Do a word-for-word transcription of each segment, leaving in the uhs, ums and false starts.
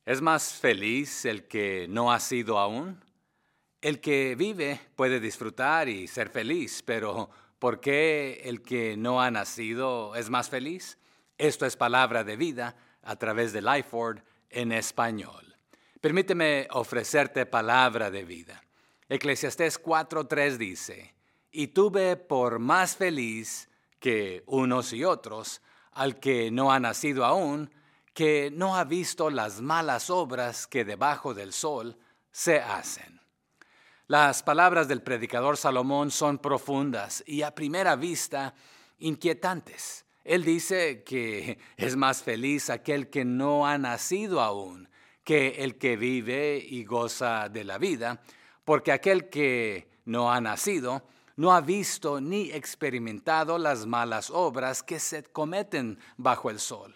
¿Es más feliz el que no ha sido aún? El que vive puede disfrutar y ser feliz, pero ¿por qué el que no ha nacido es más feliz? Esto es Palabra de Vida a través de Lifeword en español. Permíteme ofrecerte palabra de vida. Eclesiastés cuatro tres dice, «Y tuve por más feliz que unos y otros al que no ha nacido aún, que no ha visto las malas obras que debajo del sol se hacen». Las palabras del predicador Salomón son profundas y a primera vista inquietantes. Él dice que es más feliz aquel que no ha nacido aún que el que vive y goza de la vida, porque aquel que no ha nacido no ha visto ni experimentado las malas obras que se cometen bajo el sol.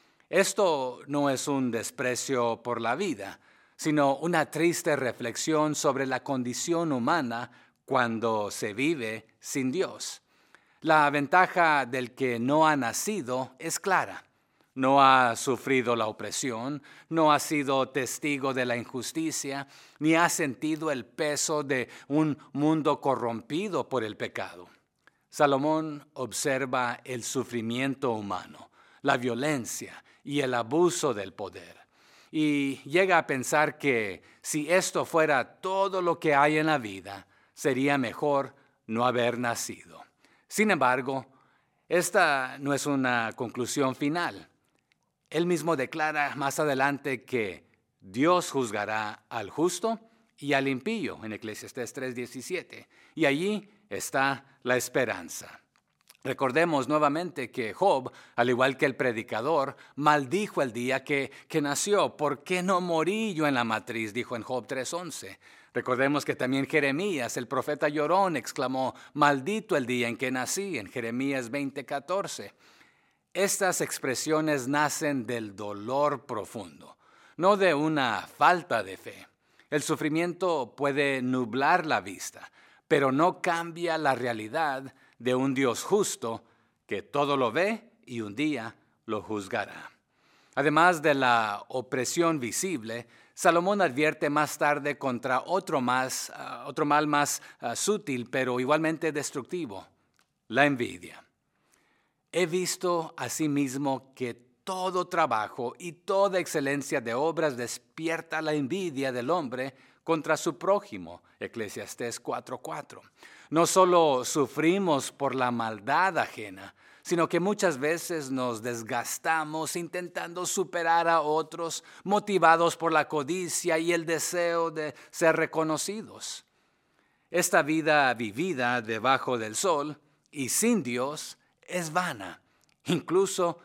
Esto no es un desprecio por la vida, sino una triste reflexión sobre la condición humana cuando se vive sin Dios. La ventaja del que no ha nacido es clara. No ha sufrido la opresión, no ha sido testigo de la injusticia, ni ha sentido el peso de un mundo corrompido por el pecado. Salomón observa el sufrimiento humano, la violencia y el abuso del poder. Y llega a pensar que si esto fuera todo lo que hay en la vida, sería mejor no haber nacido. Sin embargo, esta no es una conclusión final. Él mismo declara más adelante que Dios juzgará al justo y al impío en Eclesiastés tres diecisiete. Y allí está la esperanza. Recordemos nuevamente que Job, al igual que el predicador, maldijo el día que, que nació. ¿Por qué no morí yo en la matriz?, dijo en Job tres once. Recordemos que también Jeremías, el profeta llorón, exclamó, maldito el día en que nací, en Jeremías veinte catorce. Estas expresiones nacen del dolor profundo, no de una falta de fe. El sufrimiento puede nublar la vista, pero no cambia la realidad de un Dios justo que todo lo ve y un día lo juzgará. Además de la opresión visible, Salomón advierte más tarde contra otro, más, uh, otro mal más uh, sutil, pero igualmente destructivo, la envidia. He visto asimismo que todo trabajo y toda excelencia de obras despierta la envidia del hombre contra su prójimo, Eclesiastés cuatro cuatro. No solo sufrimos por la maldad ajena, sino que muchas veces nos desgastamos intentando superar a otros, motivados por la codicia y el deseo de ser reconocidos. Esta vida vivida debajo del sol y sin Dios es vana, incluso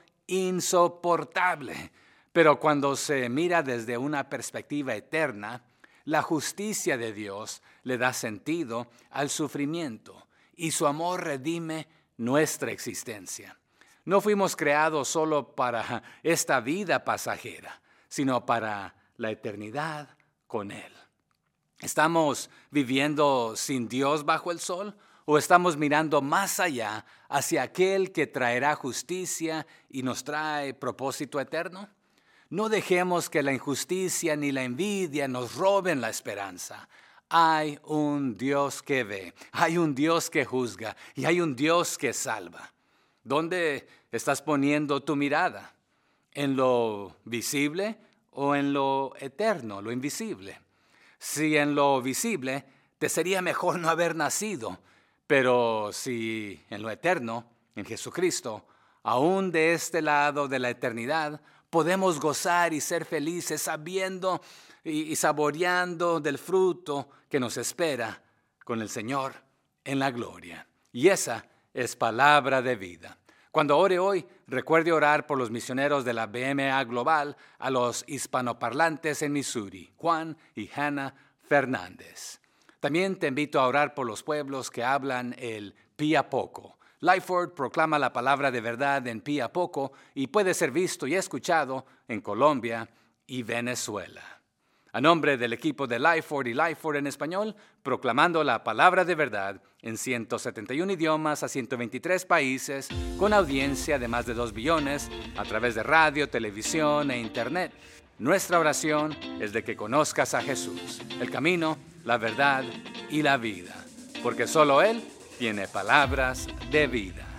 insoportable. Pero cuando se mira desde una perspectiva eterna, la justicia de Dios le da sentido al sufrimiento y su amor redime nuestra existencia. No fuimos creados solo para esta vida pasajera, sino para la eternidad con Él. ¿Estamos viviendo sin Dios bajo el sol? ¿O estamos mirando más allá hacia aquel que traerá justicia y nos trae propósito eterno? No dejemos que la injusticia ni la envidia nos roben la esperanza. Hay un Dios que ve, hay un Dios que juzga y hay un Dios que salva. ¿Dónde estás poniendo tu mirada? ¿En lo visible o en lo eterno, lo invisible? Si en lo visible, te sería mejor no haber nacido. Pero si en lo eterno, en Jesucristo, aún de este lado de la eternidad, podemos gozar y ser felices sabiendo y, y saboreando del fruto que nos espera con el Señor en la gloria. Y esa es palabra de vida. Cuando ore hoy, recuerde orar por los misioneros de la B M A Global, a los hispanoparlantes en Missouri, Juan y Hannah Fernández. También te invito a orar por los pueblos que hablan el Piapoco. Lifeword proclama la palabra de verdad en Piapoco y puede ser visto y escuchado en Colombia y Venezuela. A nombre del equipo de Lifeword y Lifeword en español, proclamando la palabra de verdad en ciento setenta y uno idiomas a ciento veintitrés países, con audiencia de más de dos billones a través de radio, televisión e internet. Nuestra oración es de que conozcas a Jesús, el camino, la verdad y la vida, porque solo Él tiene palabras de vida.